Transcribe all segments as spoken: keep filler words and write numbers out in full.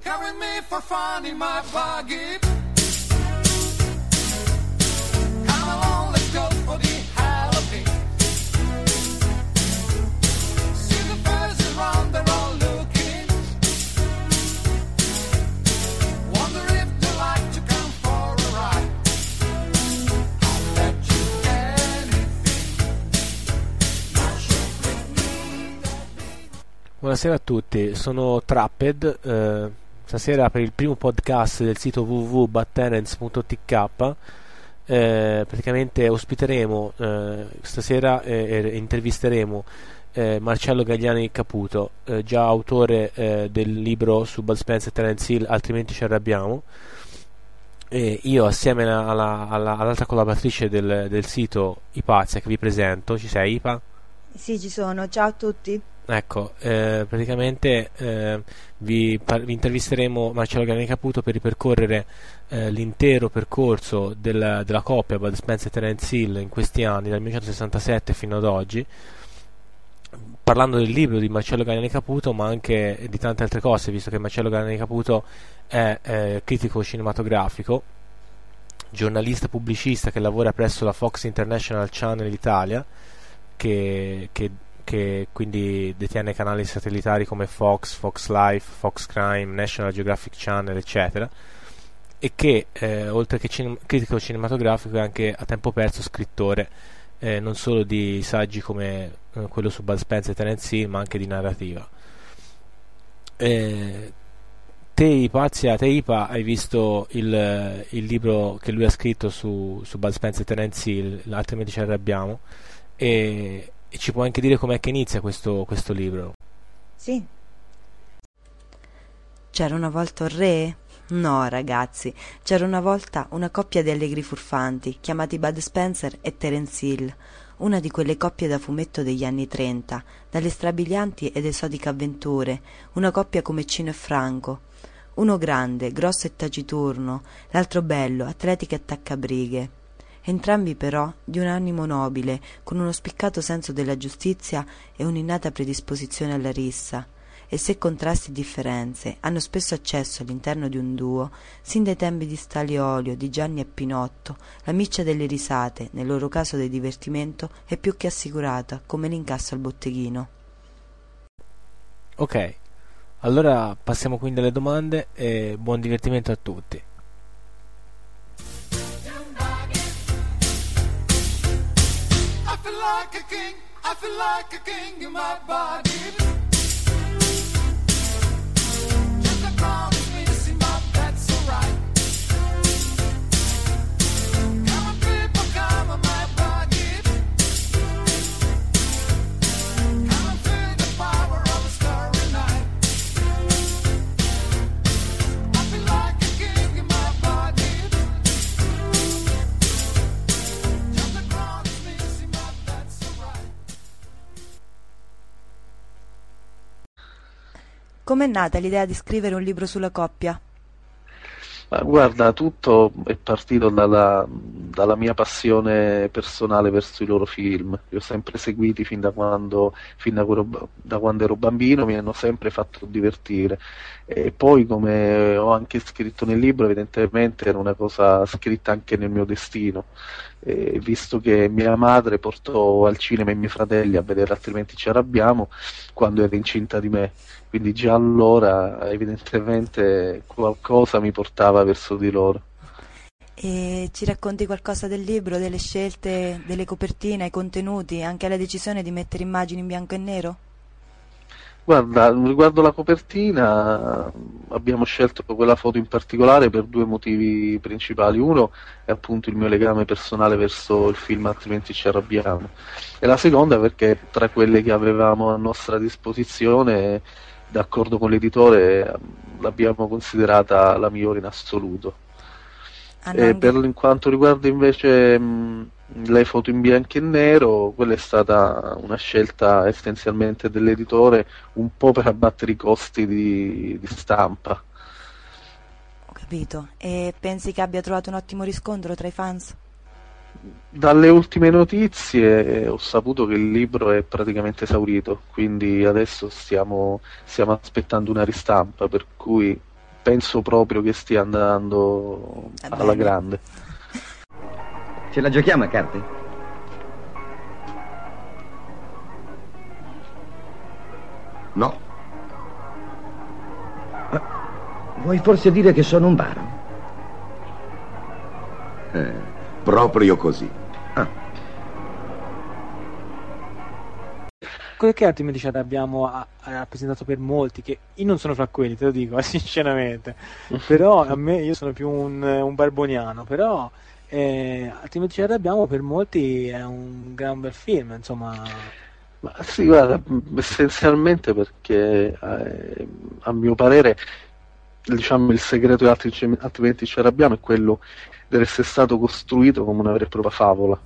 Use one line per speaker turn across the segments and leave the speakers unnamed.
Carry me for fun in my buggy. Come along, let's go for the Halloween. See the faces around, they're all looking. Wonder if they like to come for a ride. I'll bet you anything. Now she'll bring me that big.
Buonasera a tutti, sono Trapped. Eh, stasera per il primo podcast del sito w w w punto battenens punto t k eh, praticamente ospiteremo eh, stasera eh, e intervisteremo eh, Marcello Gagliani Caputo, eh, già autore eh, del libro su Bud Spencer e Terence Hill, Altrimenti ci arrabbiamo. E io assieme alla, alla, alla, all'altra collaboratrice del, del sito, Ipazia, che vi presento. Ci sei, Ipa?
Sì, ci sono, ciao a tutti.
Ecco, eh, praticamente eh, vi, par- vi intervisteremo Marcello Gagliani Caputo per ripercorrere eh, l'intero percorso del, della coppia Bud Spencer e Terence Hill in questi anni, dal millenovecentosessantasette fino ad oggi, parlando del libro di Marcello Gagliani Caputo, ma anche di tante altre cose, visto che Marcello Gagliani Caputo è eh, critico cinematografico, giornalista pubblicista che lavora presso la Fox International Channel Italia, che, che che quindi detiene canali satellitari come Fox, Fox Life, Fox Crime, National Geographic Channel, eccetera, e che eh, oltre che cinem- critico cinematografico è anche a tempo perso scrittore eh, non solo di saggi come eh, quello su Bud Spencer e Terence Hill, ma anche di narrativa. Eh, te Ipazia, te Ipa, hai visto il, il libro che lui ha scritto su, su Bud Spencer e Terence Hill, Altrimenti ci arrabbiamo, e E ci può anche dire com'è che inizia questo, questo libro?
Sì. C'era una volta un re? No, ragazzi, c'era una volta una coppia di allegri furfanti, chiamati Bud Spencer e Terence Hill, una di quelle coppie da fumetto degli anni trenta, dalle strabilianti ed esotiche avventure, una coppia come Cino e Franco. Uno grande, grosso e taciturno, l'altro bello, atletico e attaccabrighe. Entrambi però di un animo nobile, con uno spiccato senso della giustizia e un'innata predisposizione alla rissa, e se contrasti e differenze hanno spesso accesso all'interno di un duo, sin dai tempi di Staliolio, di Gianni e Pinotto, la miccia delle risate, nel loro caso del divertimento, è più che assicurata, come l'incasso al botteghino.
Ok, allora passiamo quindi alle domande e buon divertimento a tutti.
Like a king, I feel like a king in my body. Just a crown is missing, but that's alright. Come on, people, come on, my body. Come and feel the power of a starry night. I feel like a king in my body. Just a crown is missing, but
Com'è nata l'idea di scrivere un libro sulla coppia?
Ma guarda, tutto è partito dalla, dalla mia passione personale verso i loro film. Li ho sempre seguiti fin da quando, fin da, quello, da quando ero bambino, mi hanno sempre fatto divertire. E poi, come ho anche scritto nel libro, evidentemente era una cosa scritta anche nel mio destino. E visto che mia madre portò al cinema i miei fratelli a vedere Altrimenti ci arrabbiamo quando era incinta di me, quindi già allora evidentemente qualcosa mi portava verso di loro.
E ci racconti qualcosa del libro, delle scelte, delle copertine, ai contenuti, anche alla decisione di mettere immagini in bianco e nero?
Guarda, riguardo la copertina abbiamo scelto quella foto in particolare per due motivi principali. Uno è appunto il mio legame personale verso il film Altrimenti ci arrabbiamo, e la seconda perché tra quelle che avevamo a nostra disposizione, d'accordo con l'editore, l'abbiamo considerata la migliore in assoluto. E per in quanto riguarda invece mh, le foto in bianco e nero, quella è stata una scelta essenzialmente dell'editore, un po' per abbattere i costi di, di stampa.
Ho capito. E pensi che abbia trovato un ottimo riscontro tra i fans?
Dalle ultime notizie ho saputo che il libro è praticamente esaurito, quindi adesso stiamo, stiamo aspettando una ristampa, per cui penso proprio che stia andando
Eh,
alla
bene.
grande.
Ce la giochiamo a carte?
No,
Vuoi forse dire che sono un baro?
eh, proprio così.
Quello che altrimenti ci abbiamo ha, ha rappresentato per molti, che io non sono fra quelli, te lo dico, eh, sinceramente, però a me, io sono più un, un barboniano, però eh, altrimenti ci arrabbiamo, per molti è un gran bel film, insomma.
Ma sì, guarda, mh, essenzialmente perché eh, a mio parere, diciamo, il segreto di altri- altrimenti ci arrabbiamo è quello di essere stato costruito come una vera e propria favola.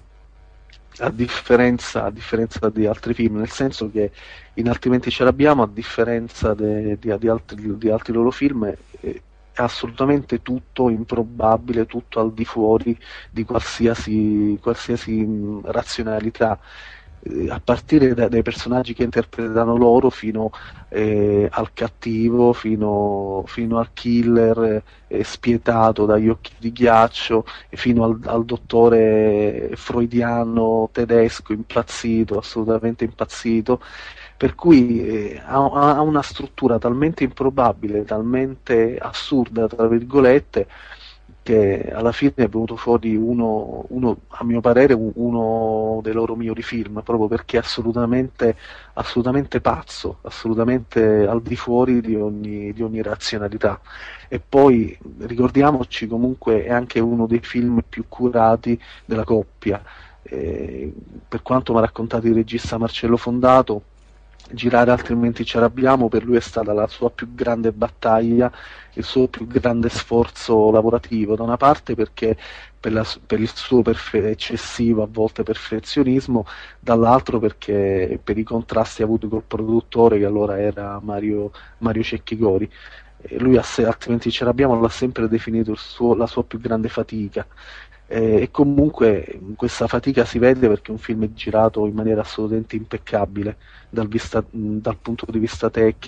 A differenza, a differenza di altri film, nel senso che in Altrimenti ci arrabbiamo, a differenza de- di, di altri, di altri loro film, è, è assolutamente tutto improbabile, tutto al di fuori di qualsiasi, qualsiasi mh, razionalità, eh, a partire da- dai personaggi che interpretano loro fino eh, al cattivo, fino, fino al killer eh, spietato dagli occhi di ghiaccio, e fino al, al dottore freudiano tedesco impazzito, assolutamente impazzito, per cui eh, ha, ha una struttura talmente improbabile, talmente assurda, tra virgolette, che alla fine è venuto fuori uno, uno, a mio parere, un- uno dei loro migliori film, proprio perché è assolutamente, assolutamente pazzo, assolutamente al di fuori di ogni, di ogni razionalità. E poi ricordiamoci, comunque è anche uno dei film più curati della coppia. Eh, per quanto mi ha raccontato il regista Marcello Fondato, girare Altrimenti ci arrabbiamo per lui è stata la sua più grande battaglia, il suo più grande sforzo lavorativo, da una parte perché per, la- per il suo perfe- eccessivo a volte perfezionismo, dall'altro perché per i contrasti avuti col produttore, che allora era Mario, Mario Cecchigori. E lui a se- Altrimenti ci arrabbiamo l'ha sempre definito il suo- la sua più grande fatica. Eh, e comunque questa fatica si vede perché è un film è girato in maniera assolutamente impeccabile dal, vista- mh, dal punto di vista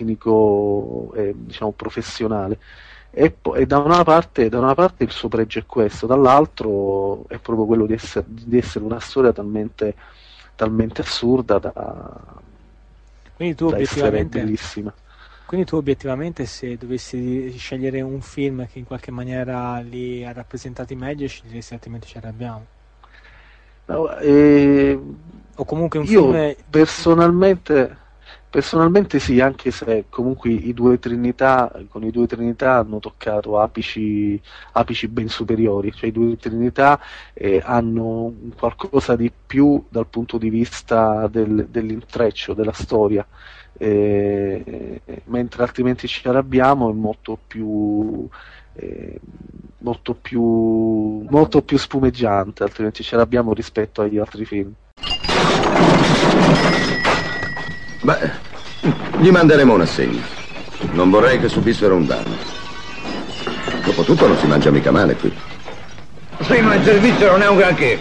tecnico e diciamo professionale. E, po- e da una parte, da una parte il suo pregio è questo, dall'altro è proprio quello di essere, di essere una storia talmente, talmente assurda da,
Quindi tu
da essere
obiettivamente,
bellissima.
quindi tu obiettivamente se dovessi scegliere un film che in qualche maniera li ha rappresentati meglio, sceglieresti Altrimenti ci arrabbiamo.
No, eh,
O comunque un
io
film...
personalmente, personalmente sì, anche se comunque i due Trinità, con i due Trinità hanno toccato apici, apici ben superiori, cioè i due Trinità eh, hanno un qualcosa di più dal punto di vista del- dell'intreccio, della storia, eh, mentre Altrimenti ci arrabbiamo è molto più... eh, molto più molto più spumeggiante, Altrimenti ci arrabbiamo rispetto agli altri film.
Beh, gli manderemo un assegno. Non vorrei che subissero un danno. Dopotutto non si mangia mica male qui.
Sì, ma il servizio non è un granché.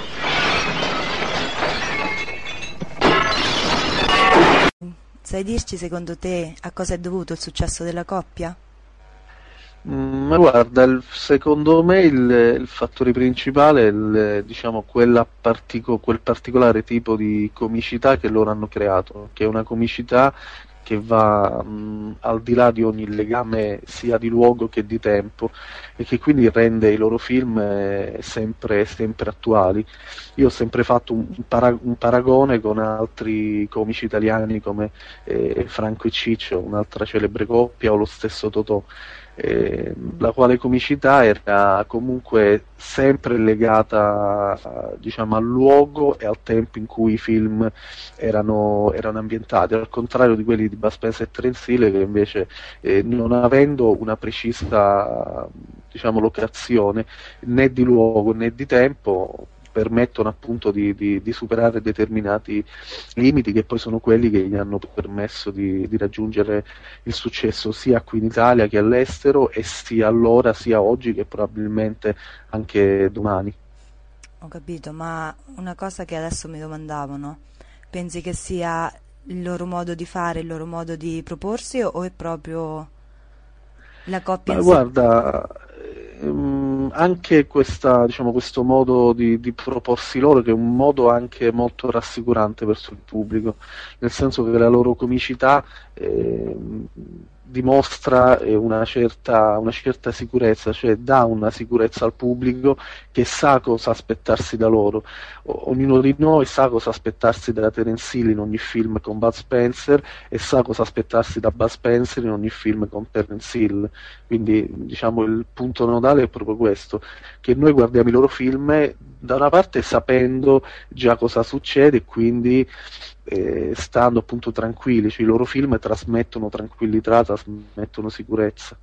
Sai dirci secondo te a cosa è dovuto il successo della coppia?
Mm, Ma guarda, il- secondo me il, il fattore principale è il, diciamo, quella partico- quel particolare tipo di comicità che loro hanno creato, che è una comicità che va mm, al di là di ogni legame sia di luogo che di tempo, e che quindi rende i loro film eh, sempre, sempre attuali. Io ho sempre fatto un, para- un paragone con altri comici italiani come eh, Franco e Ciccio, un'altra celebre coppia, o lo stesso Totò, eh, la quale comicità era comunque sempre legata a- diciamo, al luogo e al tempo in cui i film erano, erano ambientati, al contrario di quelli di Bud Spencer e Terence Hill, che invece eh, non avendo una precisa diciamo, locazione né di luogo né di tempo, permettono appunto di, di- di superare determinati limiti, che poi sono quelli che gli hanno permesso di, di raggiungere il successo sia qui in Italia che all'estero, e sia allora sia oggi che probabilmente anche domani.
Ho capito, ma una cosa che adesso mi domandavo, no? Pensi che sia il loro modo di fare, il loro modo di proporsi o è proprio... La coppia
Ma
in sé.
guarda, ehm, anche questa, diciamo, questo modo di, di proporsi loro, che è un modo anche molto rassicurante verso il pubblico, nel senso che la loro comicità ehm, dimostra eh, una certa, una certa sicurezza, cioè dà una sicurezza al pubblico che sa cosa aspettarsi da loro. O- ognuno di noi sa cosa aspettarsi da Terence Hill in ogni film con Bud Spencer e sa cosa aspettarsi da Bud Spencer in ogni film con Terence Hill. Quindi diciamo il punto nodale è proprio questo, che noi guardiamo i loro film da una parte sapendo già cosa succede e quindi eh, stando appunto tranquilli, cioè i loro film trasmettono tranquillità, trasmettono sicurezza.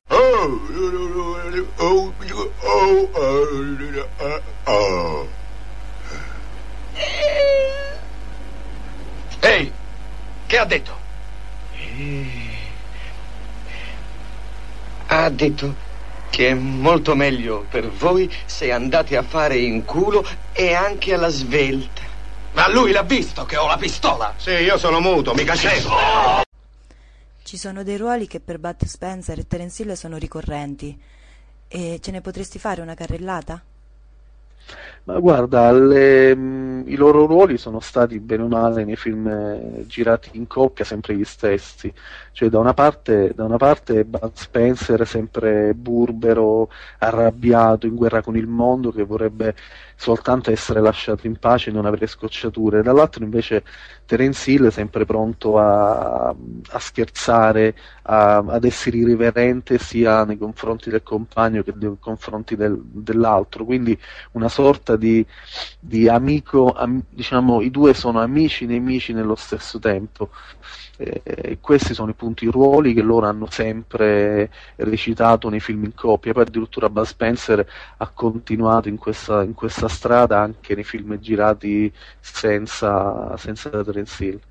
Ehi, che ha detto?
Ha detto che è molto meglio per voi se andate a fare in culo e anche alla svelta.
Ma lui l'ha visto che ho la pistola? Sì, io sono muto, mica cieco.
Ci sono dei ruoli che per Bud Spencer e Terence Hill sono ricorrenti. E ce ne potresti fare una carrellata?
Ma guarda, le- mh, i loro ruoli sono stati bene o male nei film eh, girati in coppia sempre gli stessi, cioè da una parte, da una parte Bud Spencer sempre burbero, arrabbiato, in guerra con il mondo, che vorrebbe soltanto essere lasciato in pace e non avere scocciature, dall'altro invece Terence Hill sempre pronto a, a scherzare, a- ad essere irriverente sia nei confronti del compagno che nei confronti del- dell'altro, quindi una sorta di, di amico, am- diciamo i due sono amici nemici nello stesso tempo. Eh, E questi sono appunto i ruoli che loro hanno sempre recitato nei film in coppia. Poi addirittura Bud Spencer ha continuato in questa, in questa strada anche nei film girati senza, senza Terence Hill.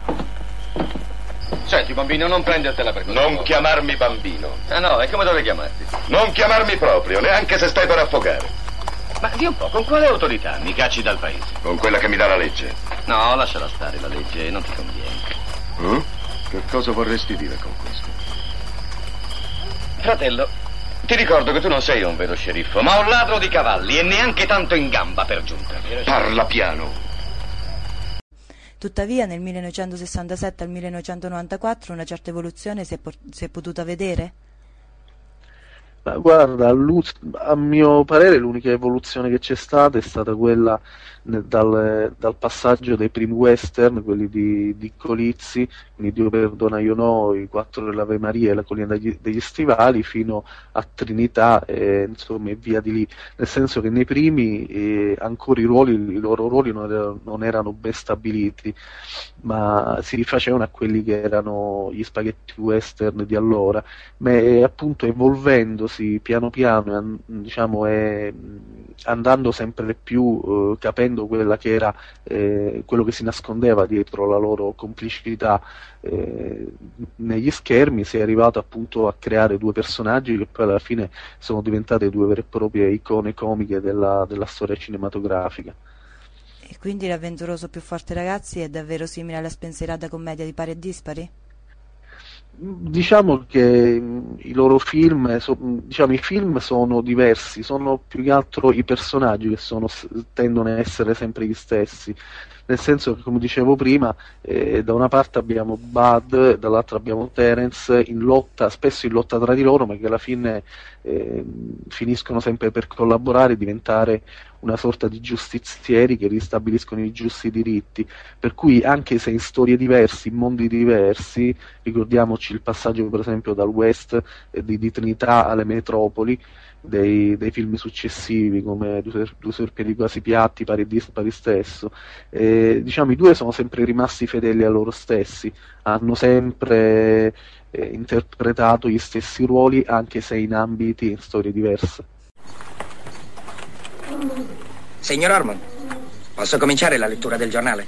Senti, bambino, non prendertela per conto. Non chiamarmi bambino.
Ah no, e come dovrei chiamarti?
Non chiamarmi proprio, neanche se stai per affogare.
Ma di un po', con quale autorità mi cacci dal paese?
Con quella che mi dà la legge.
No, lasciala stare la legge, non ti conviene.
Eh? Che cosa vorresti dire con questo?
Fratello, ti ricordo che tu non sei un vero sceriffo, ma un ladro di cavalli e neanche tanto in gamba per giunta.
Parla piano.
Tuttavia nel millenovecentosessantasette al millenovecentonovantaquattro una certa evoluzione si è, por- si è potuta vedere?
Ma guarda, lu- a mio parere l'unica evoluzione che c'è stata è stata quella ne- dal, dal passaggio dei primi western, quelli di, di Colizzi, quindi Dio perdona io no, I quattro dell'Ave Maria e La collina degli, degli stivali, fino a Trinità e insomma e via di lì, nel senso che nei primi eh, ancora i ruoli, i loro ruoli non erano, non erano ben stabiliti, ma si rifacevano a quelli che erano gli spaghetti western di allora, ma è appunto evolvendosi piano piano e an- diciamo e andando sempre più eh, capendo quella che era eh, quello che si nascondeva dietro la loro complicità eh, negli schermi, si è arrivato appunto a creare due personaggi che poi alla fine sono diventate due vere e proprie icone comiche della, della storia cinematografica.
E quindi l'avventuroso più forte ragazzi è davvero simile alla spensierata commedia di Pari e Dispari?
Diciamo che mh, i loro film, so- mh, diciamo i film sono diversi, sono più che altro i personaggi che sono, s- tendono a essere sempre gli stessi, nel senso che come dicevo prima, eh, da una parte abbiamo Bud, dall'altra abbiamo Terence in lotta, spesso in lotta tra di loro, ma che alla fine eh, finiscono sempre per collaborare e diventare una sorta di giustizieri che ristabiliscono i giusti diritti, per cui anche se in storie diverse, in mondi diversi, ricordiamoci il passaggio per esempio dal West eh, di, di Trinità alle metropoli dei, dei film successivi come Due, ser- Due serpenti quasi piatti, Pari e Dispari stesso, eh, diciamo i due sono sempre rimasti fedeli a loro stessi, hanno sempre eh, interpretato gli stessi ruoli anche se in ambiti e in storie diverse.
Signor Ormond, posso cominciare la lettura del giornale?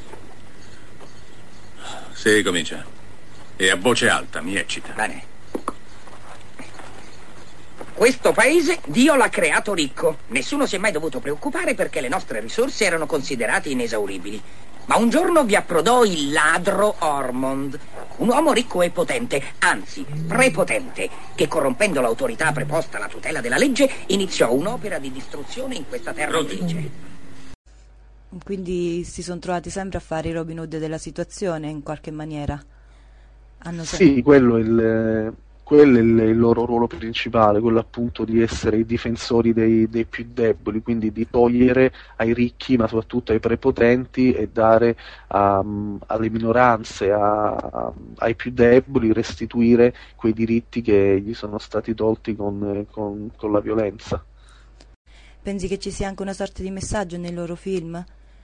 Sì, comincia. E a voce alta, mi eccita.
Bene. Questo paese Dio l'ha creato ricco. Nessuno si è mai dovuto preoccupare perché le nostre risorse erano considerate inesauribili. Ma un giorno vi approdò il ladro Ormond, Un uomo ricco e potente, anzi prepotente, che corrompendo l'autorità preposta alla tutela della legge iniziò un'opera di distruzione in questa terra felice.
Quindi si sono trovati sempre a fare i Robin Hood della situazione in qualche maniera. Hanno se-
Sì, quello è il, quello è il, il loro ruolo principale, quello appunto di essere i difensori dei, dei più deboli, quindi di togliere ai ricchi, ma soprattutto ai prepotenti, e dare a, alle minoranze, a, a, ai più deboli, restituire quei diritti che gli sono stati tolti con, con, con la violenza.
Pensi che ci sia anche una sorta di messaggio nei loro film?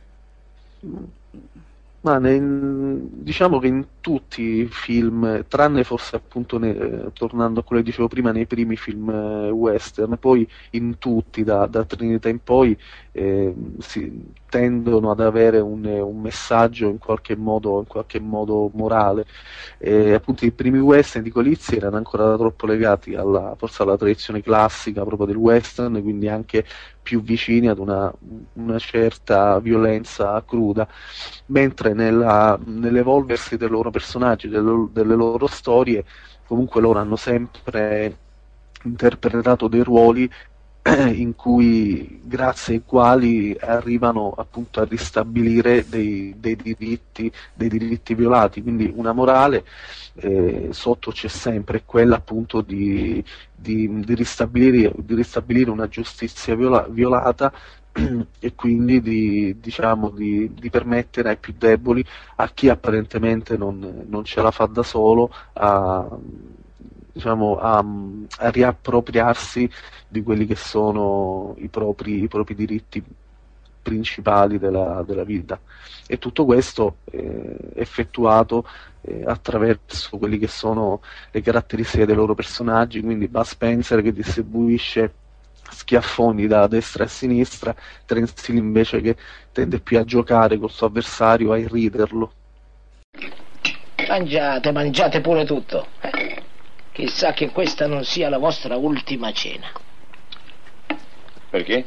Ma nel- diciamo che in tutti i film, tranne forse appunto ne- eh, tornando a quello che dicevo prima, nei primi film eh, western, poi in tutti da, da Trinità in poi eh, si tendono ad avere un, un messaggio in qualche modo, in qualche modo morale. E appunto i primi western di Colissi erano ancora troppo legati alla, forse alla tradizione classica proprio del western, quindi anche più vicini ad una, una certa violenza cruda, mentre nella, nell'evolversi dei loro personaggi, delle, delle loro storie, comunque loro hanno sempre interpretato dei ruoli in cui, grazie ai quali arrivano appunto a ristabilire dei, dei diritti, dei diritti violati, quindi una morale eh, sotto c'è sempre, quella appunto di, di, di, ristabilire, di ristabilire una giustizia viola, violata e quindi di, diciamo, di, di permettere ai più deboli, a chi apparentemente non, non ce la fa da solo, a, diciamo, a, a riappropriarsi di quelli che sono i propri, i propri diritti principali della, della vita. E tutto questo eh, effettuato eh, attraverso quelli che sono le caratteristiche dei loro personaggi, quindi Bud Spencer che distribuisce schiaffoni da destra e a sinistra, Terence Hill invece che tende più a giocare col suo avversario, a irriderlo.
Mangiate, mangiate pure tutto. Chissà che questa non sia la vostra ultima cena.
Perché?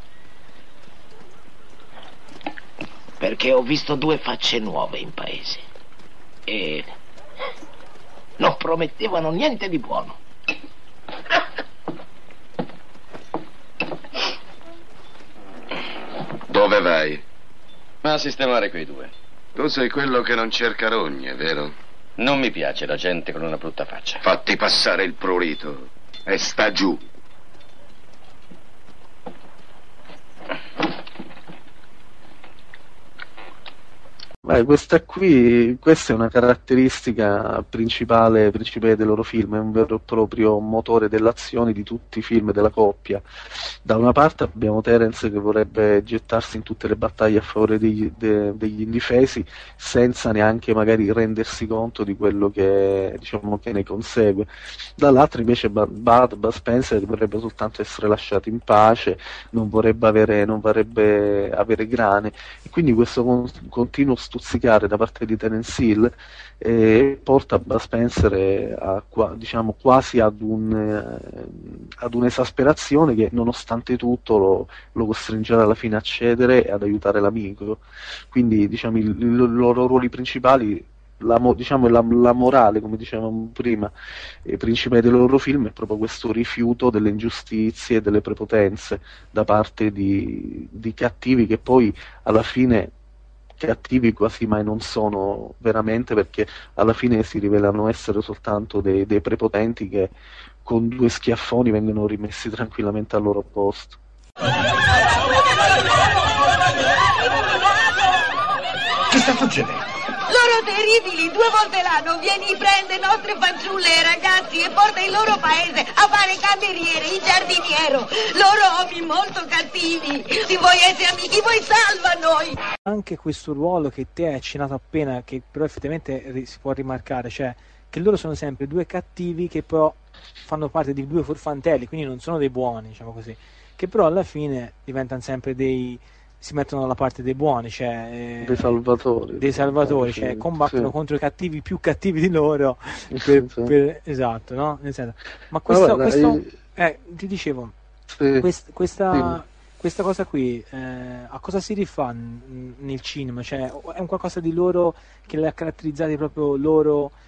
Perché ho visto due facce nuove in paese e non promettevano niente di buono.
Dove vai?
A sistemare quei due.
Tu sei quello che non cerca rogne, vero?
Non mi piace la gente con una brutta faccia.
Fatti passare il prurito e sta giù.
Beh, questa qui, questa è una caratteristica principale, principale dei loro film, è un vero e proprio motore dell'azione di tutti i film della coppia. Da una parte abbiamo Terence che vorrebbe gettarsi in tutte le battaglie a favore degli, de, degli indifesi senza neanche magari rendersi conto di quello che, diciamo, che ne consegue. Dall'altro invece Bud, Bud Spencer che vorrebbe soltanto essere lasciato in pace, non vorrebbe avere, non vorrebbe avere grane, e quindi questo con, continuo stuzzicare da parte di Terence Hill eh, porta Bud Spencer a, diciamo, quasi ad, un, eh, ad un'esasperazione che nonostante tutto lo, lo costringerà alla fine a cedere e ad aiutare l'amico. Quindi diciamo, i, i loro ruoli principali, la, diciamo, la, la morale, come dicevamo prima, eh, principale dei loro film è proprio questo rifiuto delle ingiustizie e delle prepotenze da parte di, di cattivi che poi alla fine cattivi quasi mai non sono veramente, perché alla fine si rivelano essere soltanto dei, dei prepotenti che con due schiaffoni vengono rimessi tranquillamente al loro posto.
Che sta succedendo?
Loro terribili, due volte l'anno vieni, prende nostre fanciulle e ragazzi e porta il loro paese a fare cameriere, il giardiniero. Loro uomini molto cattivi. Se vuoi essere amici, vuoi salva noi.
Anche questo ruolo che te hai accennato appena, che però effettivamente si può rimarcare, cioè che loro sono sempre due cattivi che però fanno parte di due furfantelli, quindi non sono dei buoni, diciamo così, che però alla fine diventano sempre dei, si mettono dalla parte dei buoni, cioè eh,
dei salvatori,
dei salvatori,
sì,
cioè combattono
sì.
contro i cattivi più cattivi di loro per,
Sì.
per, esatto, no? Nel senso, ma questo,
Guarda,
questo
io-
eh, ti dicevo,
Sì.
quest- questa,
Dimmi.
questa cosa qui eh, a cosa si rifà n- nel cinema? Cioè, è un qualcosa di loro che li ha caratterizzati proprio loro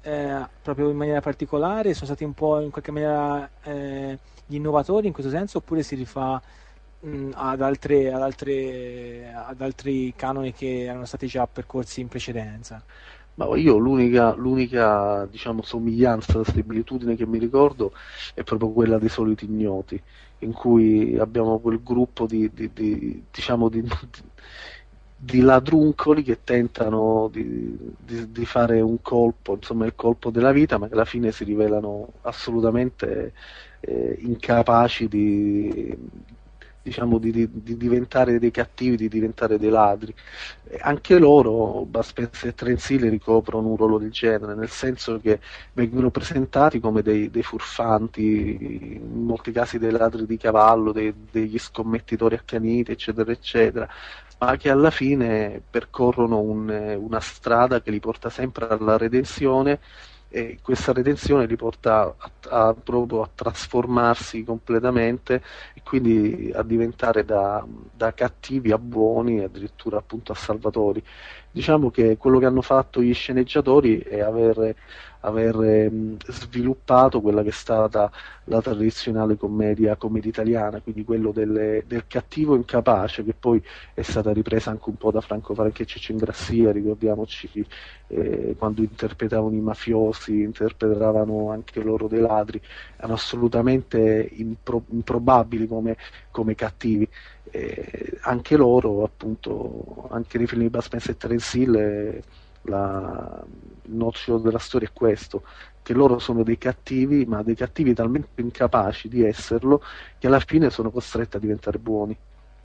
eh, proprio in maniera particolare? Sono stati un po' in qualche maniera eh, gli innovatori in questo senso, oppure si rifà mh, ad, altre, ad, altre, ad altri canoni che erano stati già percorsi in precedenza?
Ma io l'unica, l'unica diciamo, somiglianza, similitudine che mi ricordo è proprio quella dei Soliti Ignoti, in cui abbiamo quel gruppo di, di, di diciamo di, di ladruncoli che tentano di, di, di fare un colpo, insomma il colpo della vita, ma che alla fine si rivelano assolutamente eh, incapaci di diciamo di, di, di diventare dei cattivi, di diventare dei ladri. E anche loro, Bud Spencer e Terence Hill, ricoprono un ruolo del genere, nel senso che vengono presentati come dei, dei furfanti, in molti casi dei ladri di cavallo, dei, degli scommettitori accaniti, eccetera, eccetera, ma che alla fine percorrono un, una strada che li porta sempre alla redenzione, e questa redenzione li porta a, a, proprio a trasformarsi completamente e quindi a diventare da, da cattivi a buoni e addirittura appunto a salvatori. Diciamo che quello che hanno fatto gli sceneggiatori è aver, aver mh, sviluppato quella che è stata la tradizionale commedia, commedia italiana, quindi quello delle, del cattivo incapace, che poi è stata ripresa anche un po' da Franco Franchi e Ciccio Ingrassia, ricordiamoci eh, quando interpretavano i mafiosi, interpretavano anche loro dei ladri, erano assolutamente impro- improbabili come, come cattivi. Eh, anche loro, appunto, anche nei film di Bud Spencer e Terence Hill, eh, la, il nocciolo della storia è questo, che loro sono dei cattivi, ma dei cattivi talmente incapaci di esserlo che alla fine sono costretti a diventare buoni.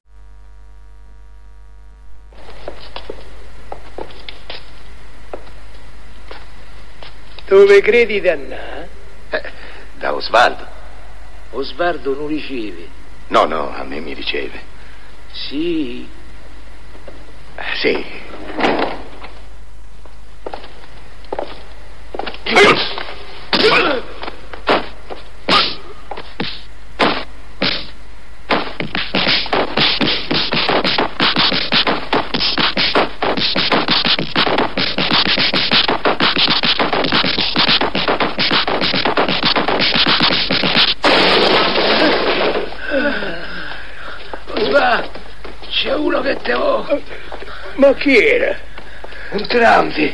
Dove credi di andare?
Eh, da Osvaldo.
Osvaldo non riceve.
No, no, a me mi riceve.
Sì.
Eh, sì.
C'è uno che te ho. Ma chi era? Un trampi.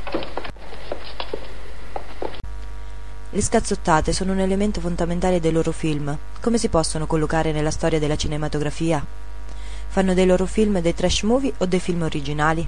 Le scazzottate sono un elemento fondamentale dei loro film. Come si possono collocare nella storia della cinematografia? Fanno dei loro film dei trash movie o dei film originali?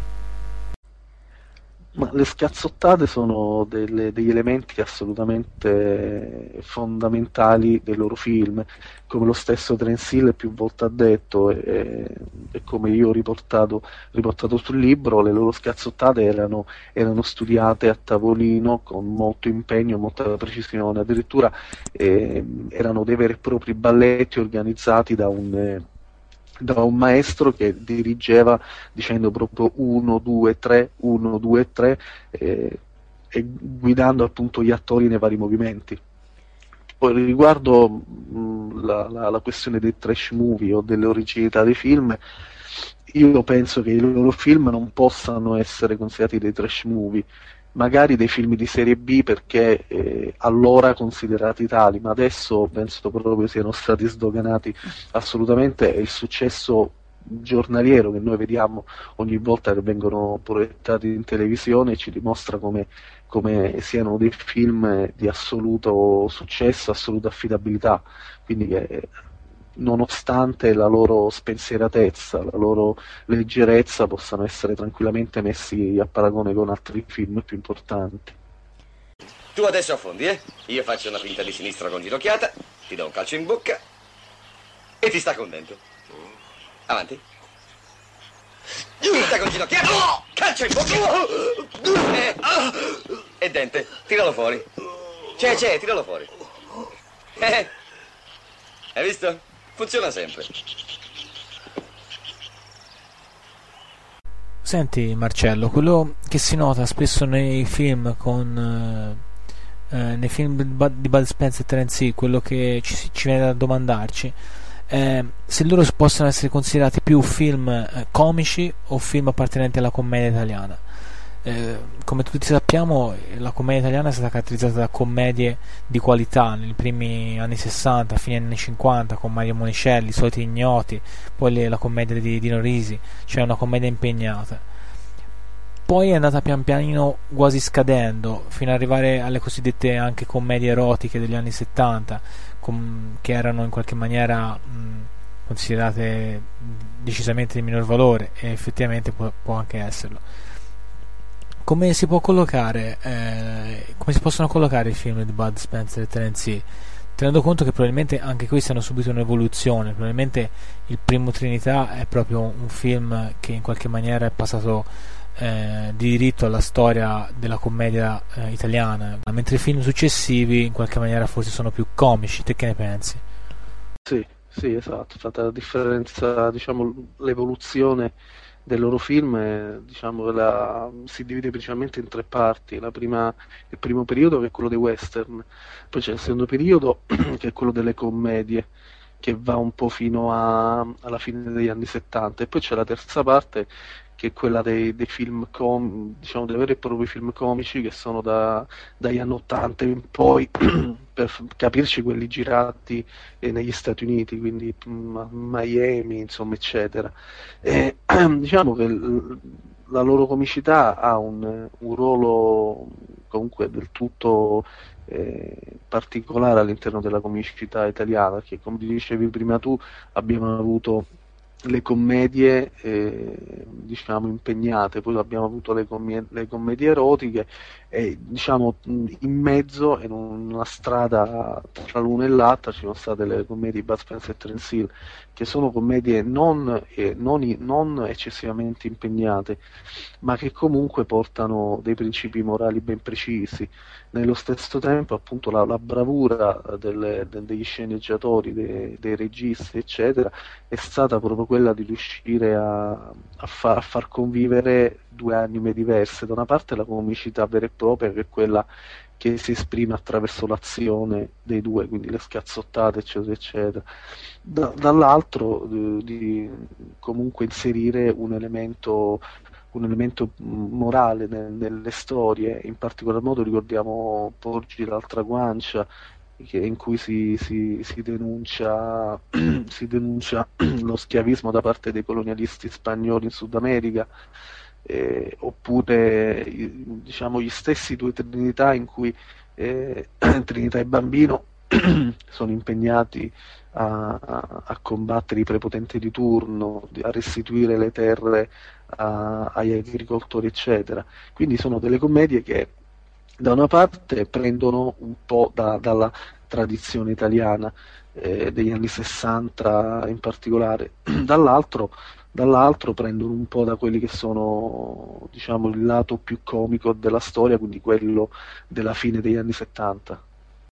Ma le scazzottate sono delle, degli elementi assolutamente fondamentali dei loro film, come lo stesso Terence Hill più volte ha detto, e, e come io ho riportato, riportato sul libro. Le loro scazzottate erano, erano studiate a tavolino con molto impegno e molta precisione, addirittura eh, erano dei veri e propri balletti organizzati da un... Eh, da un maestro che dirigeva dicendo proprio uno, due, tre, uno, due, tre eh, e guidando appunto gli attori nei vari movimenti. Poi riguardo mh, la, la, la questione dei trash movie o delle originalità dei film, io penso che i loro film non possano essere considerati dei trash movie, magari dei film di serie B perché eh, allora considerati tali, ma adesso penso proprio siano stati sdoganati assolutamente, e il successo giornaliero che noi vediamo ogni volta che vengono proiettati in televisione ci dimostra come, come siano dei film di assoluto successo, assoluta affidabilità, quindi che nonostante la loro spensieratezza, la loro leggerezza, possano essere tranquillamente messi a paragone con altri film più importanti.
Tu adesso affondi, eh? Io faccio una finta di sinistra con ginocchiata, ti do un calcio in bocca e ti stacco un dente. Avanti. Finta con ginocchiata, calcio in bocca e, e dente, tiralo fuori. C'è, c'è, tiralo fuori. Eh, hai visto? Funziona sempre.
Senti Marcello, quello che si nota spesso nei film con eh, nei film di Bud Spencer e Terence Hill, quello che ci, ci viene da domandarci è se loro possono essere considerati più film eh, comici o film appartenenti alla commedia italiana.
eh, come tutti sappiamo, la commedia italiana è stata caratterizzata da commedie di qualità nei primi anni sessanta, fine anni cinquanta, con Mario Monicelli, I Soliti Ignoti, poi le, la commedia di Dino Risi, cioè una commedia impegnata. Poi è andata pian pianino quasi scadendo, fino ad arrivare alle cosiddette anche commedie erotiche degli anni settanta, com- che erano in qualche maniera mh, considerate decisamente di minor valore, e effettivamente può, può anche esserlo. Come si può collocare eh, come si possono collocare i film di Bud Spencer e Terence Hill, tenendo conto che probabilmente anche questi hanno subito un'evoluzione? Probabilmente il primo Trinità è proprio un film che in qualche maniera è passato eh, di diritto alla storia della commedia eh, italiana, mentre i film successivi in qualche maniera forse sono più comici. Te che ne pensi?
Sì, sì, esatto, fatta la differenza, diciamo, l'evoluzione del loro film è, diciamo, la, si divide principalmente in tre parti. La prima, il primo periodo, che è quello dei western, poi c'è il secondo periodo che è quello delle commedie, che va un po' fino a, alla fine degli anni settanta, e poi c'è la terza parte che è quella dei, dei film com, diciamo dei veri e propri film comici, che sono da, dagli anni ottanta in poi, per capirci quelli girati eh, negli Stati Uniti, quindi mh, Miami, insomma, eccetera. E, diciamo che l, la loro comicità ha un, un ruolo comunque del tutto eh, particolare all'interno della comicità italiana, perché, come dicevi prima tu, abbiamo avuto le commedie eh, diciamo impegnate, poi abbiamo avuto le, commedie, le commedie erotiche, e diciamo in mezzo, in una strada tra l'una e l'altra, ci sono state le commedie di Bud Spencer e Terence Hill, che sono commedie non, eh, non, non eccessivamente impegnate, ma che comunque portano dei principi morali ben precisi. Nello stesso tempo, appunto, la, la bravura delle, de, degli sceneggiatori, de, dei registi, eccetera, è stata proprio quella di riuscire a, a, fa, a far convivere due anime diverse. Da una parte la comicità vera e propria, che è quella che si esprime attraverso l'azione dei due, quindi le scazzottate, eccetera, eccetera. Da, dall'altro eh, di comunque inserire un elemento un elemento morale nel, nelle storie. In particolar modo ricordiamo Porgi l'altra guancia, che, in cui si, si, si denuncia si denuncia lo schiavismo da parte dei colonialisti spagnoli in Sud America, eh, oppure diciamo gli stessi due Trinità, in cui eh, Trinità e Bambino sono impegnati a, a, a combattere i prepotenti di turno, a restituire le terre a, agli agricoltori, eccetera. Quindi sono delle commedie che da una parte prendono un po' da, dalla tradizione italiana eh, degli anni sessanta in particolare, dall'altro, dall'altro prendono un po' da quelli che sono, diciamo, il lato più comico della storia, quindi quello della fine degli anni settanta.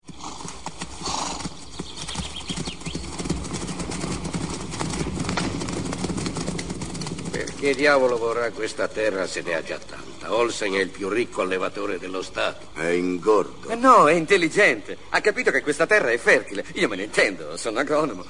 Che diavolo vorrà questa terra se ne ha già tanta? Olsen è il più ricco allevatore dello Stato.
È ingordo.
Eh no, è intelligente. Ha capito che questa terra è fertile. Io me ne intendo, sono agronomo.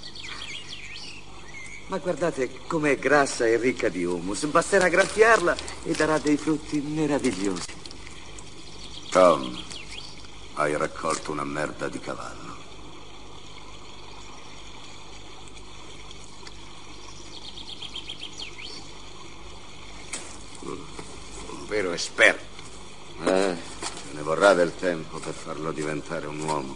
Ma guardate com'è grassa e ricca di humus. Basterà graffiarla e darà dei frutti meravigliosi.
Tom, hai raccolto una merda di cavallo.
Un vero esperto.
Eh, ce ne vorrà del tempo per farlo diventare un uomo.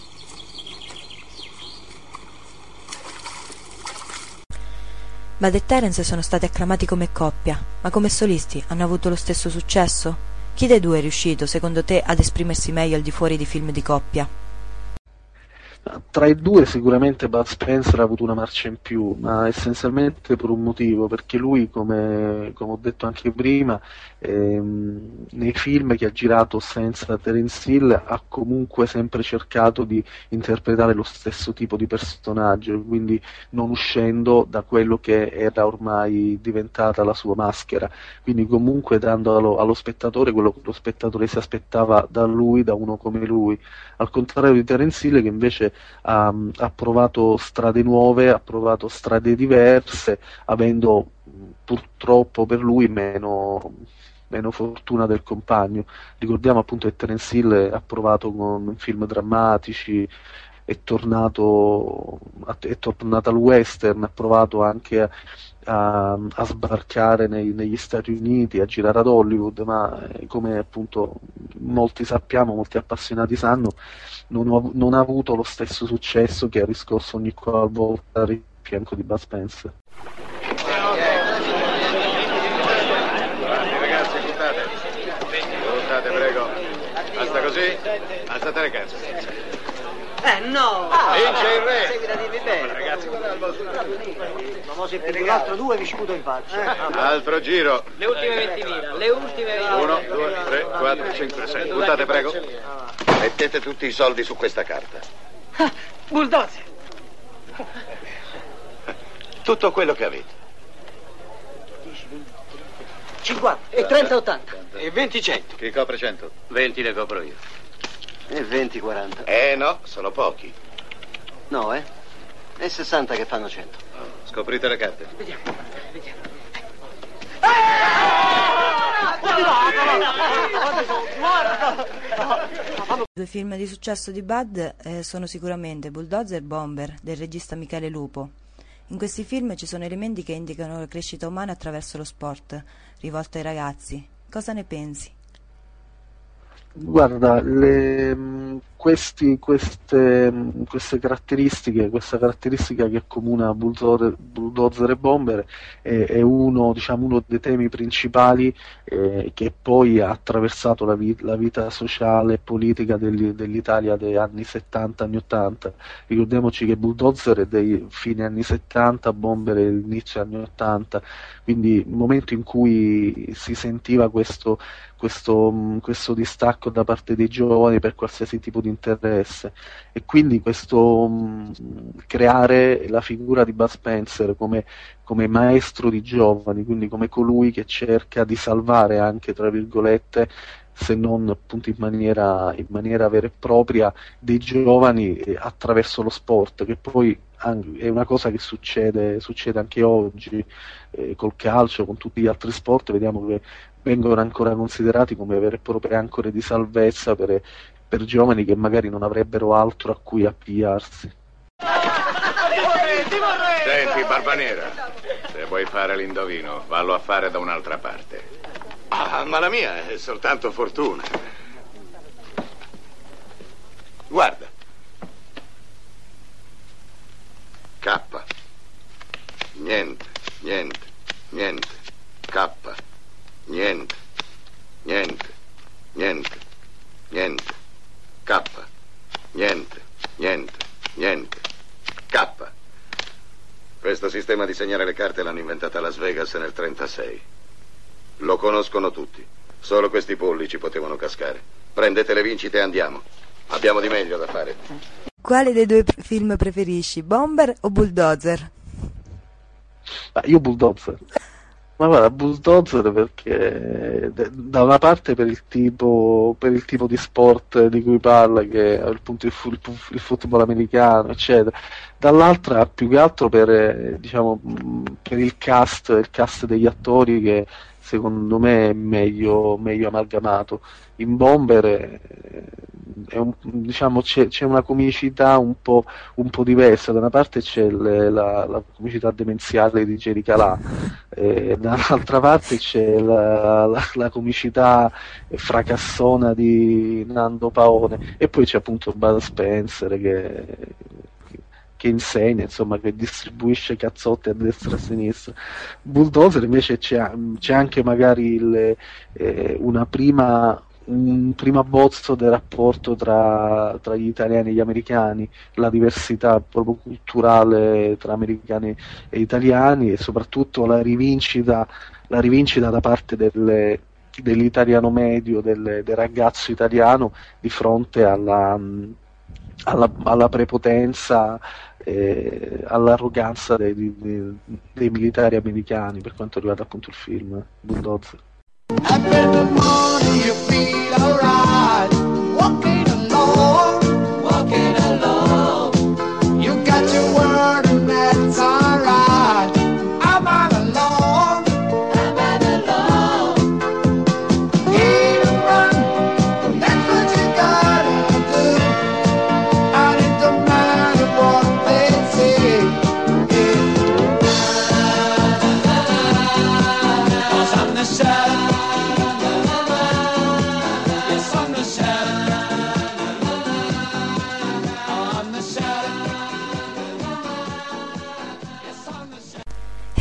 Bud e Terence sono stati acclamati come coppia, ma come solisti hanno avuto lo stesso successo? Chi dei due è riuscito, secondo te, ad esprimersi meglio al di fuori di film di coppia?
Tra i due sicuramente Bud Spencer ha avuto una marcia in più, ma essenzialmente per un motivo, perché lui, come, come ho detto anche prima, ehm, nei film che ha girato senza Terence Hill ha comunque sempre cercato di interpretare lo stesso tipo di personaggio, quindi non uscendo da quello che era ormai diventata la sua maschera, quindi comunque dando allo, allo spettatore quello che lo spettatore si aspettava da lui, da uno come lui, al contrario di Terence Hill, che invece ha, ha provato strade nuove, ha provato strade diverse, avendo purtroppo per lui meno, meno fortuna del compagno. Ricordiamo appunto che Terence Hill ha provato con film drammatici, è tornato, è tornato al western, ha provato anche a, a, a sbarcare nei, negli Stati Uniti, a girare ad Hollywood, ma eh, come appunto molti sappiamo, molti appassionati sanno, non, ho, non ha avuto lo stesso successo che ha riscosso ogni volta al fianco di Bud Spencer.
Ragazzi, puntate. Puntate, prego. Basta così. Alzate le cazzo.
Eh no!
Vince il re!
Seguita di bene.
Ragazzi,
ma mo se più un altro due vi sputo in faccia.
altro giro.
Le ultime ventimila, le ultime ventimila.
Uno, due, tre, quattro, cinque, sei. Puntate, prego. Mettete tutti i soldi su questa carta.
Bulldozer!
Tutto quello che avete.
cinquanta e trenta ottanta.
E venti cento. Chi copre cento? venti le copro io.
E venti quaranta.
Eh no, sono pochi.
No, eh? E sessanta che fanno cento.
Scoprite le carte.
Vediamo, vediamo.
Due film di successo di Bud eh, sono sicuramente Bulldozer e Bomber del regista Michele Lupo. In questi film ci sono elementi che indicano la crescita umana attraverso lo sport, rivolto ai ragazzi. Cosa ne pensi?
Guarda, le, questi, queste, queste caratteristiche, questa caratteristica che accomuna Bulldozer, Bulldozer e Bomber è, è uno, diciamo, uno dei temi principali eh, che poi ha attraversato la, vi, la vita sociale e politica degli, dell'Italia degli anni settanta, anni ottanta. Ricordiamoci che Bulldozer è dei fine anni settanta, Bomber è l'inizio anni ottanta, quindi il momento in cui si sentiva questo Questo, questo distacco da parte dei giovani per qualsiasi tipo di interesse, e quindi questo um, creare la figura di Bud Spencer come, come maestro di giovani, quindi come colui che cerca di salvare anche, tra virgolette, se non appunto in maniera, in maniera vera e propria, dei giovani eh, attraverso lo sport, che poi è una cosa che succede, succede anche oggi eh, col calcio, con tutti gli altri sport. Vediamo che vengono ancora considerati come vere e proprie ancore di salvezza per, per giovani che magari non avrebbero altro a cui appigliarsi.
Senti, Barbanera, se vuoi fare l'indovino, vallo a fare da un'altra parte. Ah, ma la mia è soltanto fortuna. Guarda. K. Niente, niente, niente. K. Niente, niente, niente, niente. K. Niente, niente, niente. K. Questo sistema di segnare le carte l'hanno inventata a Las Vegas nel trentasei. Lo conoscono tutti. Solo questi polli ci potevano cascare. Prendete le vincite e andiamo. Abbiamo di meglio da fare.
Quale dei due p- film preferisci, Bomber o Bulldozer?
Ah, io Bulldozer. Ma guarda, Bulldozer perché da una parte per il tipo per il tipo di sport di cui parla, che è appunto il, fu- il football americano, eccetera, dall'altra più che altro per, diciamo, per il cast, il cast degli attori, che secondo me è meglio, meglio amalgamato. In Bomber è, è un, diciamo, c'è, c'è una comicità un po', un po' diversa. Da una parte c'è le, la, la comicità demenziale di Jerry Calà, e dall'altra parte c'è la, la, la comicità fracassona di Nando Paone, e poi c'è appunto Bud Spencer che che insegna, insomma, che distribuisce cazzotti a destra e a sinistra. Bulldozer invece c'è, c'è anche magari il, eh, una prima un primo abbozzo del rapporto tra, tra gli italiani e gli americani, la diversità proprio culturale tra americani e italiani, e soprattutto la rivincita, la rivincita da parte delle, dell'italiano medio, del, del ragazzo italiano di fronte alla, alla, alla prepotenza, eh, all'arroganza dei, dei, dei militari americani, per quanto riguarda appunto il film Bulldozer.
Up in the morning you feel alright, walking alone, walking alone. You got your word and that's alright. I'm not alone, I'm not alone.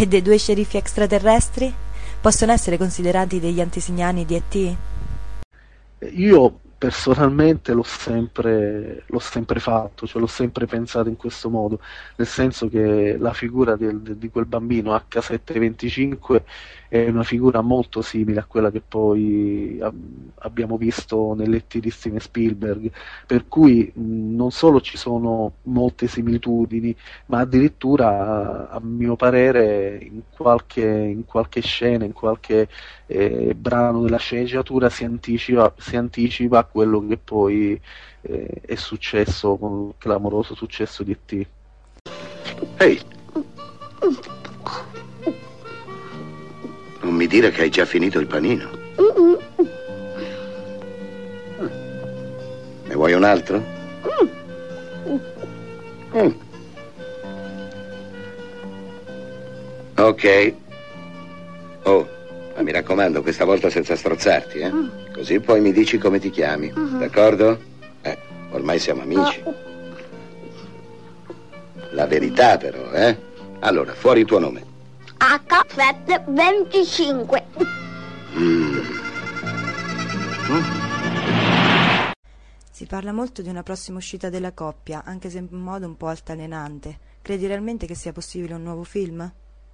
E dei due sceriffi extraterrestri? Possono essere considerati degli antesignani di E T?
Io personalmente l'ho sempre, l'ho sempre fatto, cioè l'ho sempre pensato in questo modo, nel senso che la figura del, di quel bambino acca settecentoventicinque è una figura molto simile a quella che poi abbiamo visto nell'E T di Steven Spielberg, per cui mh, non solo ci sono molte similitudini, ma addirittura a, a mio parere in qualche, in qualche scena, in qualche eh, brano della sceneggiatura si anticipa, si anticipa a quello che poi eh, è successo con il clamoroso successo di E T.
Ehi, non mi dire che hai già finito il panino. Ne vuoi un altro? Mm. Ok. Oh, ma mi raccomando, questa volta senza strozzarti, eh? Così poi mi dici come ti chiami, d'accordo? Eh, ormai siamo amici. La verità però, eh? Allora, fuori il tuo nome.
acca settecentoventicinque.
Mm. Mm.
Si parla molto di una prossima uscita della coppia, anche se in modo un po' altalenante. Credi realmente che sia possibile un nuovo film?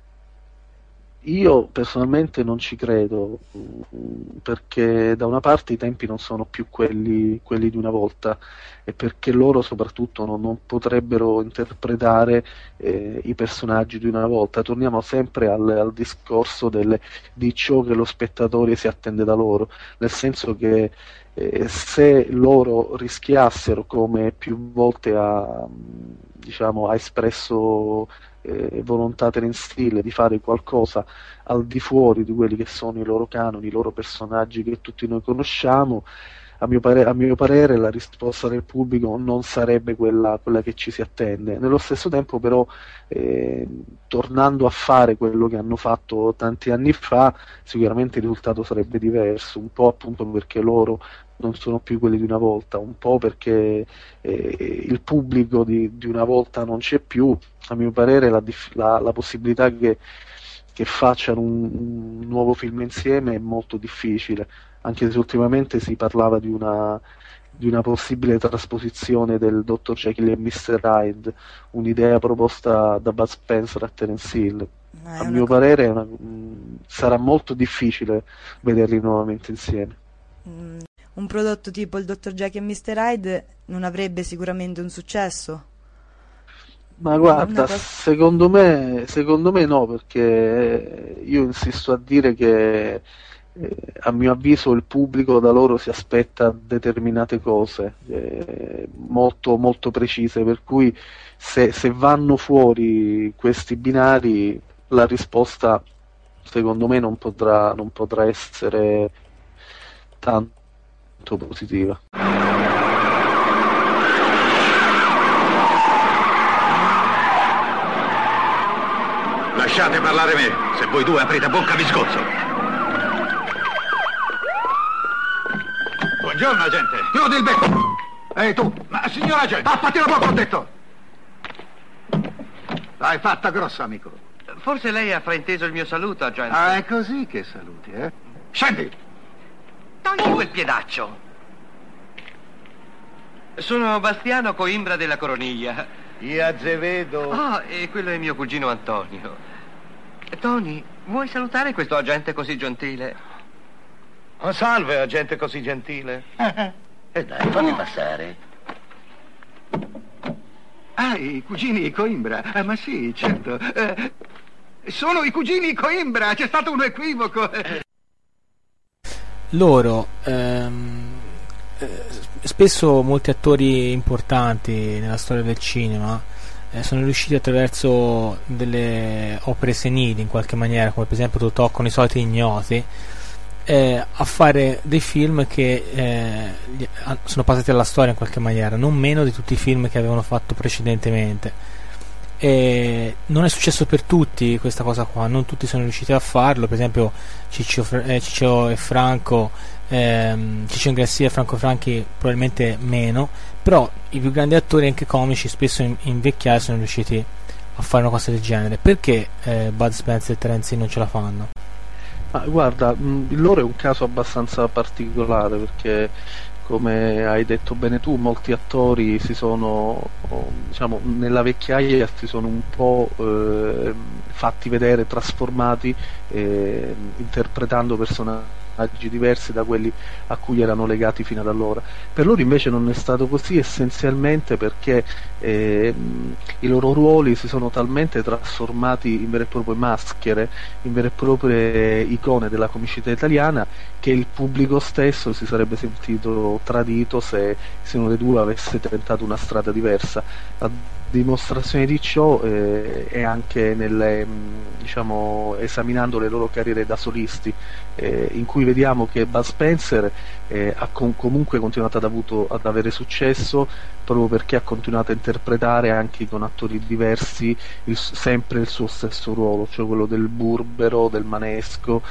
Io personalmente non ci credo, perché da una parte i tempi non sono più quelli, quelli di una volta, e perché loro soprattutto non, non potrebbero interpretare eh, i personaggi di una volta. Torniamo sempre al, al discorso delle, di ciò che lo spettatore si attende da loro, nel senso che eh, se loro rischiassero, come più volte ha, diciamo, ha espresso Eh, volontà Terence Hill, di fare qualcosa al di fuori di quelli che sono i loro canoni, i loro personaggi che tutti noi conosciamo, a mio, pare- a mio parere la risposta del pubblico non sarebbe quella, quella che ci si attende. Nello stesso tempo però eh, tornando a fare quello che hanno fatto tanti anni fa, sicuramente il risultato sarebbe diverso, un po' appunto perché loro non sono più quelli di una volta, un po' perché eh, il pubblico di, di una volta non c'è più. A mio parere la, la, la possibilità che, che facciano un, un nuovo film insieme è molto difficile, anche se ultimamente si parlava di una, di una possibile trasposizione del dottor Jekyll e mister Hyde, un'idea proposta da Bud Spencer a Terence Hill. A mio cosa... parere è una, mh, sarà molto difficile vederli nuovamente insieme.
Mm, un prodotto tipo il dottor Jekyll e mister Hyde non avrebbe sicuramente un successo.
Ma guarda, secondo me, secondo me no, perché io insisto a dire che eh, a mio avviso il pubblico da loro si aspetta determinate cose eh, molto, molto precise, per cui se, se vanno fuori questi binari la risposta secondo me non potrà, non potrà essere tanto positiva.
Lasciate parlare me, se voi due aprite bocca vi scozzo. Buongiorno, agente. Chiudi il becco. Ehi tu, ma signora agente, tappati la bocca, ho detto. L'hai fatta grossa, amico.
Forse lei ha frainteso il mio saluto, agente.
Ah, è così che saluti, eh? Scendi!
Togli quel piedaccio. Sono Bastiano Coimbra della Coroniglia.
Io Azevedo.
Ah, e quello è mio cugino Antonio. Tony, vuoi salutare questo agente così gentile?
Oh, salve, agente così gentile.
E eh dai, fammi passare.
Ah, i cugini Coimbra. Eh, ma sì, certo. Eh, sono i cugini Coimbra, c'è stato un equivoco.
Loro, ehm, eh, spesso molti attori importanti nella storia del cinema eh, sono riusciti attraverso delle opere senili in qualche maniera, come per esempio Totò con i soliti ignoti, eh, a fare dei film che eh, sono passati alla storia in qualche maniera, non meno di tutti i film che avevano fatto precedentemente. E non è successo per tutti questa cosa qua, non tutti sono riusciti a farlo. Per esempio Ciccio, eh, Ciccio e Franco, ehm, Ciccio Ingrassia e Franco Franchi probabilmente meno, però i più grandi attori anche comici spesso in, invecchiare sono riusciti
a fare una cosa del genere. Perché eh, Bud Spencer e Terence Hill non ce la fanno?
Ma guarda, mh, il loro è un caso abbastanza particolare perché, come hai detto bene tu, molti attori si sono, diciamo, nella vecchiaia si sono un po' eh, fatti vedere, trasformati, eh, interpretando personaggi diversi da quelli a cui erano legati fino ad allora. Per loro invece non è stato così, essenzialmente perché eh, i loro ruoli si sono talmente trasformati in vere e proprie maschere, in vere e proprie icone della comicità italiana, che il pubblico stesso si sarebbe sentito tradito se, se uno dei due avesse tentato una strada diversa. La dimostrazione di ciò eh, è anche nelle, diciamo, esaminando le loro carriere da solisti, eh, in cui vediamo che Bud Spencer eh, ha com- comunque continuato ad, avuto, ad avere successo proprio perché ha continuato a interpretare anche con attori diversi il, sempre il suo stesso ruolo, cioè quello del burbero, del manesco,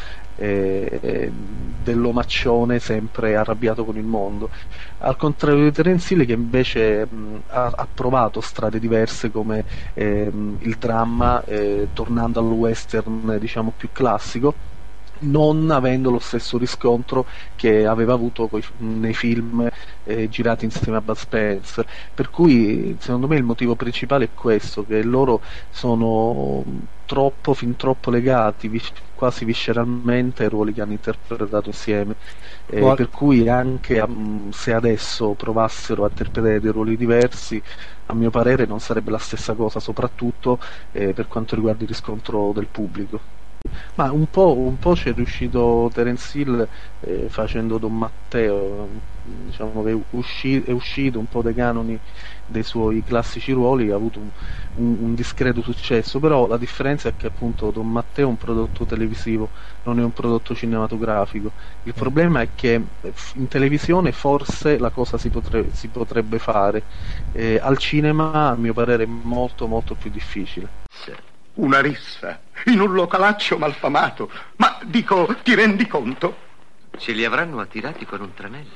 eh, dell'omaccione sempre arrabbiato con il mondo, al contrario di Terence Hill, che invece mh, ha, ha provato strade diverse come ehm, il dramma, eh, tornando al western diciamo più classico, non avendo lo stesso riscontro che aveva avuto coi, nei film eh, girati insieme a Bud Spencer. Per cui secondo me il motivo principale è questo, che loro sono troppo, fin troppo legati vis- quasi visceralmente ai ruoli che hanno interpretato insieme, eh,
Guarda.
per cui anche um, se adesso provassero a interpretare dei ruoli diversi, a mio parere non sarebbe la stessa cosa, soprattutto eh, per quanto riguarda il riscontro del pubblico. Ma un po', un po' ci è riuscito Terence Hill eh, facendo Don Matteo, diciamo che è, usci- è uscito un po' dai canoni dei suoi classici ruoli, ha avuto un, un, un discreto successo, però la differenza è che appunto Don Matteo è un prodotto televisivo, non è un prodotto cinematografico. Il problema è che in televisione forse la cosa si, potre- si potrebbe fare, eh, al cinema a mio parere è molto molto più difficile.
Una rissa, in un localaccio malfamato. Ma dico, ti rendi conto?
Ce li avranno attirati con un tranello.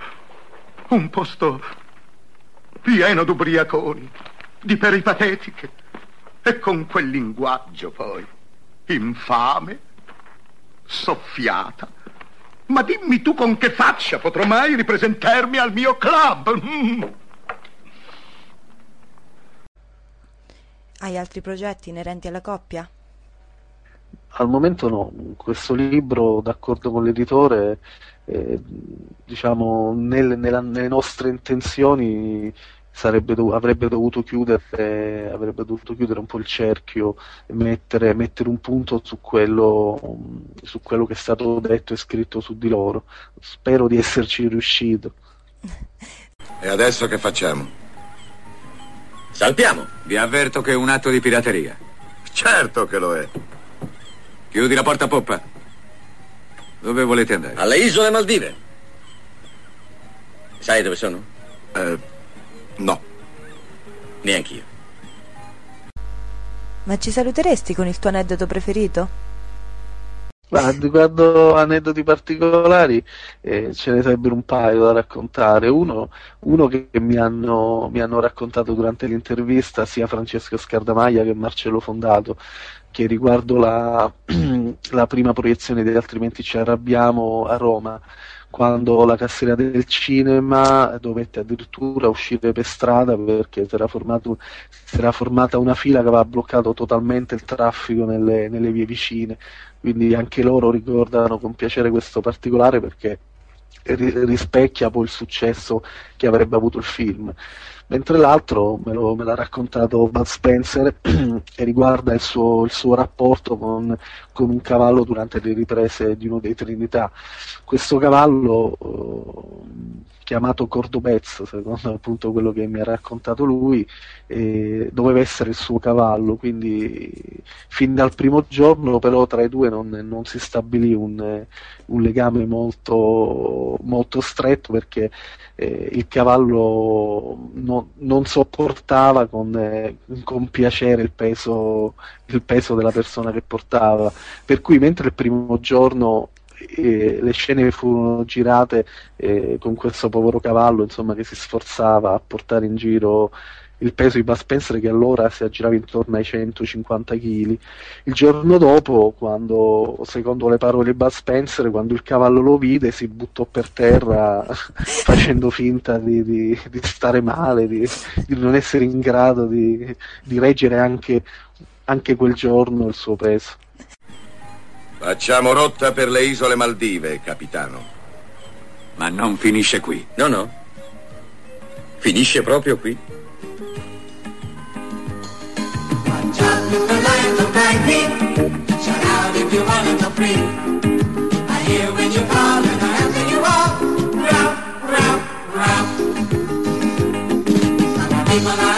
Un posto pieno d'ubriaconi, di peripatetiche, e con quel linguaggio poi, infame, soffiata. Ma dimmi tu con che faccia potrò mai ripresentarmi al mio club? Mm.
Hai altri progetti inerenti alla coppia?
Al momento no, questo libro, d'accordo con l'editore, eh, diciamo nel, nella, nelle nostre intenzioni sarebbe dov- avrebbe dovuto chiudere avrebbe dovuto chiudere un po' il cerchio e mettere, mettere un punto su quello, su quello che è stato detto e scritto su di loro. Spero di esserci riuscito.
E adesso che facciamo?
Salpiamo.
Vi avverto che è un atto di pirateria. Certo che lo è. Chiudi la porta a poppa. Dove volete andare?
Alle isole Maldive. Sai dove sono?
Eh, no.
Neanch'io.
Ma ci saluteresti con il tuo aneddoto preferito?
Ma riguardo aneddoti particolari eh, ce ne sarebbero un paio da raccontare. Uno, uno che mi hanno, mi hanno raccontato durante l'intervista sia Francesco Scardamaglia che Marcello Fondato, che riguardo la, la prima proiezione di Altrimenti ci arrabbiamo a Roma, quando la cassiera del cinema dovette addirittura uscire per strada perché si era, formato, si era formata una fila che aveva bloccato totalmente il traffico nelle, nelle vie vicine. Quindi anche loro ricordano con piacere questo particolare perché ri- rispecchia poi il successo che avrebbe avuto il film. Mentre l'altro me, lo, me l'ha raccontato Bud Spencer e riguarda il suo, il suo rapporto con, con un cavallo durante le riprese di uno dei Trinità. Questo cavallo eh, chiamato Cordobez, secondo appunto quello che mi ha raccontato lui, eh, doveva essere il suo cavallo, quindi fin dal primo giorno però tra i due non, non si stabilì un, un legame molto, molto stretto perché eh, il cavallo non, non sopportava con, eh, con piacere il peso, il peso della persona che portava, per cui mentre il primo giorno e le scene furono girate eh, con questo povero cavallo insomma che si sforzava a portare in giro il peso di Bud Spencer, che allora si aggirava intorno ai centocinquanta chili. Il giorno dopo, quando, secondo le parole di Bud Spencer, quando il cavallo lo vide si buttò per terra facendo finta di, di, di stare male, di, di non essere in grado di, di reggere anche, anche quel giorno il suo peso.
Facciamo rotta per le isole Maldive, capitano.
Ma non finisce qui.
No, no. Finisce proprio qui.
People are